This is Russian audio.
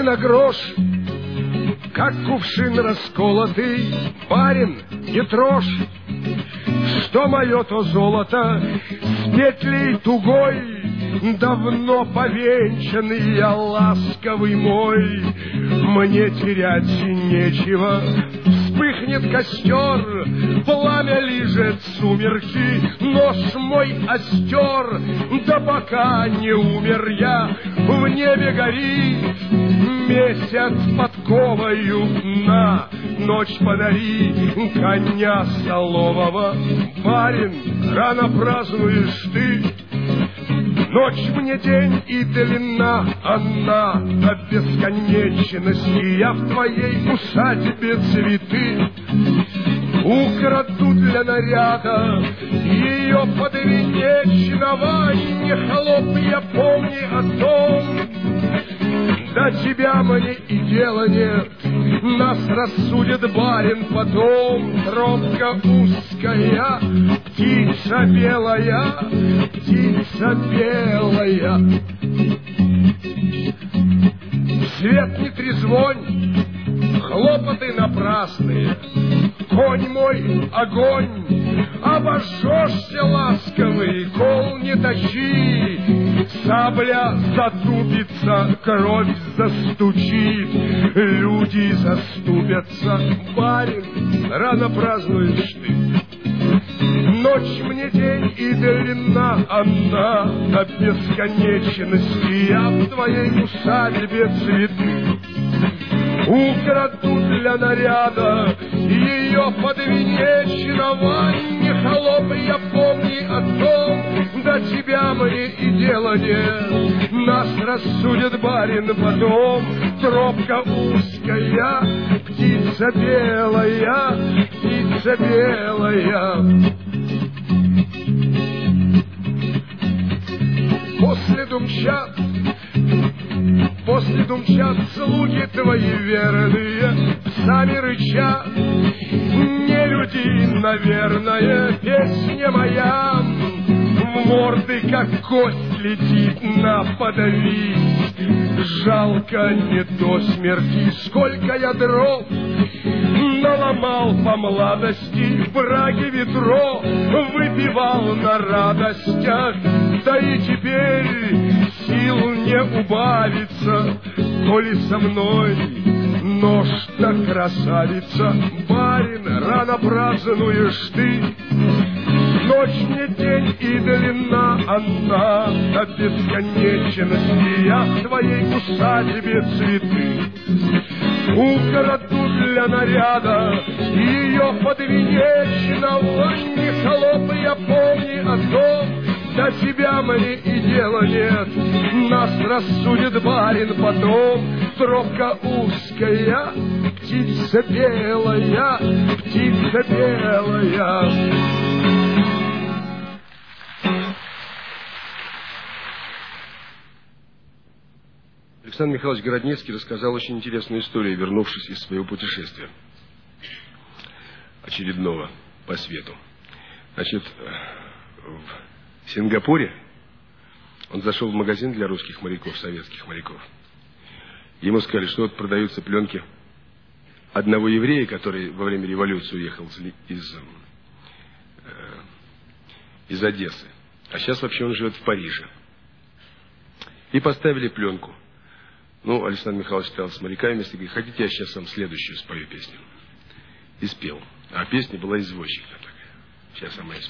на грош, как кувшин расколотый, барин, не трожь, что мое то золото с петлей тугой, давно повенчанный я, ласковый мой, мне терять нечего. Вспыхнет костер, пламя лижет сумерки, нож мой остер, да пока не умер я, в небе горит месяц подковою, на ночь подари коня солового. Барин, рано празднуешь ты, ночь мне день и длина, она до бесконечности. Я в твоей усадьбе цветы украду для наряда ее подвенечного. Не холоп, я помни о том, до тебя мне и дела нет, нас рассудит барин потом. Тропка узкая, птица белая, птица белая. Свет не трезвонь, хлопоты напрасные, конь мой огонь, обожжешься, ласковый, кол не точи, сабля затупится, кровь застучит, люди заступятся. Барин, рано празднуешь ты, ночь мне день и длина, она до бесконечности. Я в твоей усадьбе цветы украду для наряда ее подвенечного. Не холоп, я помни о том, до тебя мне и дела нет, нас рассудит барин потом. Тропка узкая, птица белая, птица белая. После думчат слуги твои верные, псами рыча, не люди, наверное, песня моя в морды, как кость летит на подавись. Жалко не до смерти, сколько я дров наломал по молодости, в браге ведро выпивал на радостях, да и теперь сил не убавится, коли со мной нож-то красавица. Барин, рано празднуешь ты, ночь мне день и длина, она до бесконечности. Я в твоей усадьбе цветы украду для наряда ее подвенечного. Не холоп, я помни о том, до тебя мне и дела нет, нас рассудит барин потом. Тропка узкая, птица белая, птица белая. Александр Михайлович Городницкий рассказал очень интересную историю, вернувшись из своего путешествия очередного по свету. Значит, в Сингапуре он зашел в магазин для русских моряков, советских моряков. Ему сказали, что вот продаются пленки одного еврея, который во время революции уехал из Одессы. А сейчас вообще он живет в Париже. И поставили пленку. Ну, Александр Михайлович стоял с моряками вместе и говорит: хотите, я сейчас вам следующую спою песню? И спел. А песня была извозчик. Сейчас сама исполню.